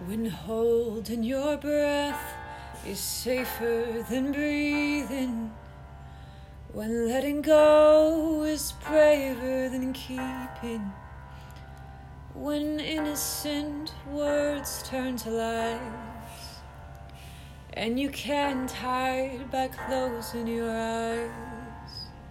When holding your breath is safer than breathing. When letting go is braver than keeping. When innocent words turn to lies, and you can't hide by closing your eyes.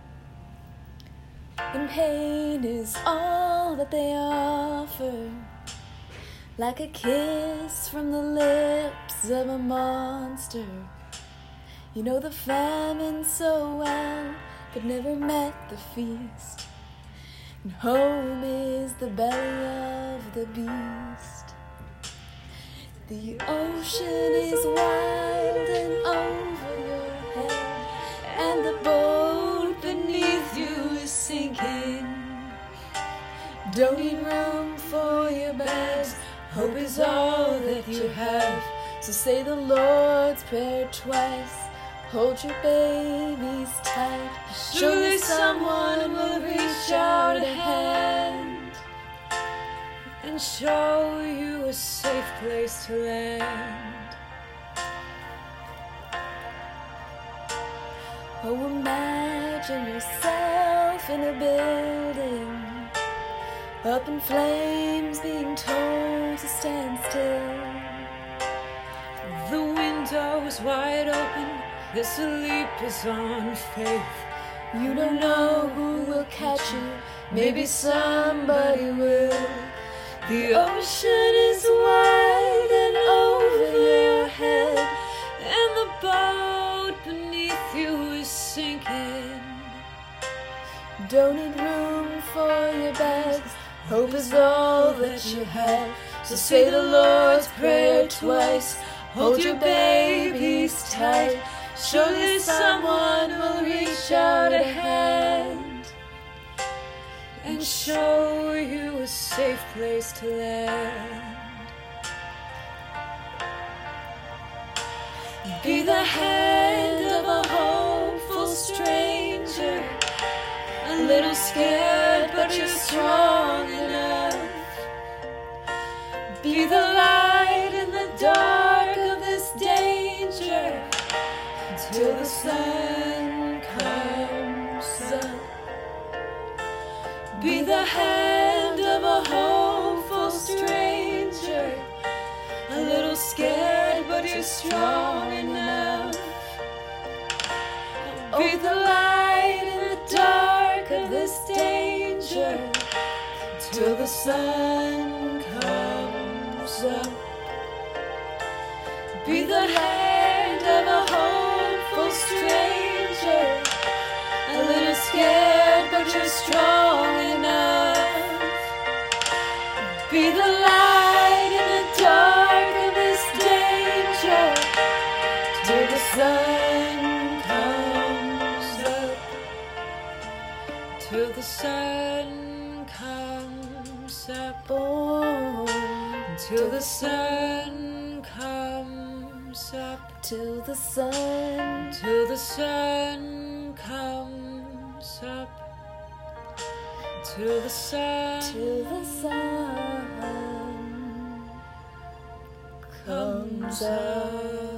When pain is all that they offer, like a kiss from the lips of a monster. You know the famine so well, but never met the feast. And home is the belly of the beast. The ocean is wide and over your head, and the boat beneath you is sinking. Don't need room for your bags. Hope is all that you have, so say the Lord's Prayer twice. Hold your babies tight. Surely someone will reach out a hand and show you a safe place to land. Oh, imagine yourself in a building, up in flames, being told to stand still. The window is wide open, this leap is on faith. You don't know who will catch you, maybe somebody will. The ocean is wide and over your head, and the boat beneath you is sinking. Don't need room for your bags. Hope is all that you have, so say the Lord's Prayer twice. Hold your babies tight. Surely someone will reach out a hand and show you a safe place to land. Be the hand of a hopeful stranger, a little scared but you're strong enough. Be the light in the dark of this danger, till the sun comes up. Be the hand of a hopeful stranger, a little scared but you're strong enough. Be the light in the dark of this danger, till the sun comes up. Be the hand of a hopeful stranger, a little scared but you're strong enough. Be the light in the dark of this danger, till the sun comes up. Till the sun comes up. Oh, till the sun comes up. Till the sun comes up. Till the sun comes up.